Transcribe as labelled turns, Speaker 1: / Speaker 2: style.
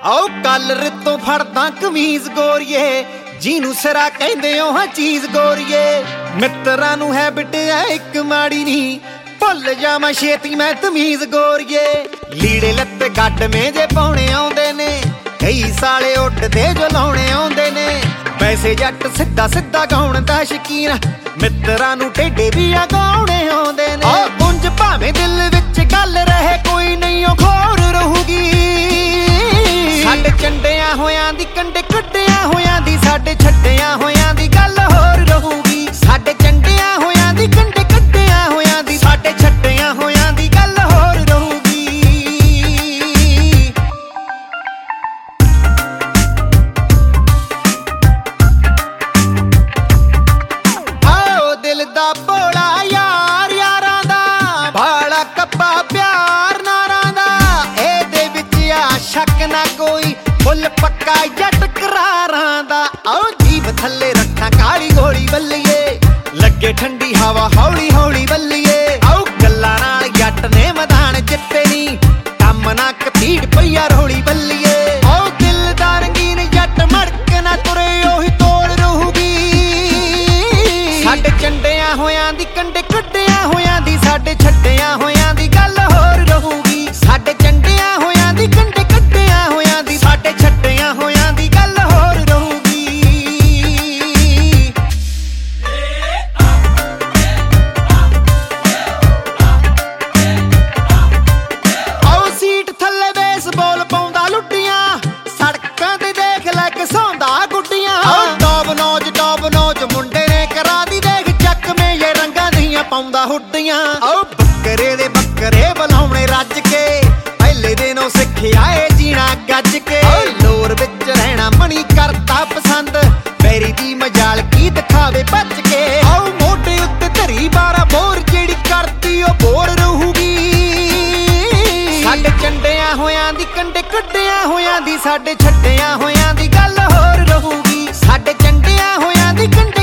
Speaker 1: आओ कलर तो फड़दा कमीज गोरिए जिन्नू सिरा कहंदे ओ हां चीज गोरिए। मित्रां नू हैबिट है इक माड़ी नी भुल जावां छेती मैं तमीज गोरिए। लीड़े लत्ते गड्ड मेजे पाउणे आउंदे ने कई साले उड्डदे जो लाउणे आउंदे ने। वैसे जट सिद्धा सिद्धा गाउण दा शकीन मित्रां नू टेढ़े भी आ गाउणे आउंदे ने। उंज भावें दिल विच गल रहे कोई नहीं ओ घोर रहूगी। साडे चंडियां होयां दी कंडे कड्डियां होयां दी साडे छड्डियां होयां दी गल होर रहूगी। साडे चंडियां होयां दी कंडे कड्डियां होयां दी साडे छड्डियां होयां दी गल होर रहूगी। आओ दिल दा भोला यार यारां दा भाला कप्पा प्यार नारां दा एदे विच आ शक ना कोई फुल पक्का जट करारां दा। आओ जीभ थल्ले रखा काली गोली बल्लीए लगे ठंडी हवा हौली हौली बल्लीए। आओ गल्लां नाल जट ने मैदान जित्ते नी कम ना कतीड़ पईया रौली बल्लीए। आओ दिल दा रंगीन जट मड़क ना तुरे ओही तोड़ रहूगी। साडे चंडियां होयां दी कंडे कड्डियां होयां दी साडे छड्डियां होयां दी गल होर रहूगी। साडे चंडियां होयां दी कंडे कड्डियां होयां दी साडे छड्डियां होयां दी गल होर रहूगी। आओ सीट थल्ले बेसबॉल पाउंदा लुੱਡੀਆਂ सड़कां ते देख लै घसौंदा गुੱਡੀਆਂ। आओ टॉप नौज मुंडे ने करा दी देख चकमे ये रंगां दियां पाउंदा हुੱਡੀਆਂ। आओ बकरे दे बकरे बुलाउणे रज के पहले दिनों सिक्खिया ए जीना गज के। लोर विच रहना मणी करता पसंद मेरी दी मजाल की दिखावे भज के। आओ मोढे उत्ते धरी 12 बोर जेड़ी करती ओ बोर रहूगी। साडे चंडियां होयां दी कंडे कड्डियां होयां दी साडे छड्डियां होयां दी गल होर रहूगी। साडे चंडियां होयां दी कंडे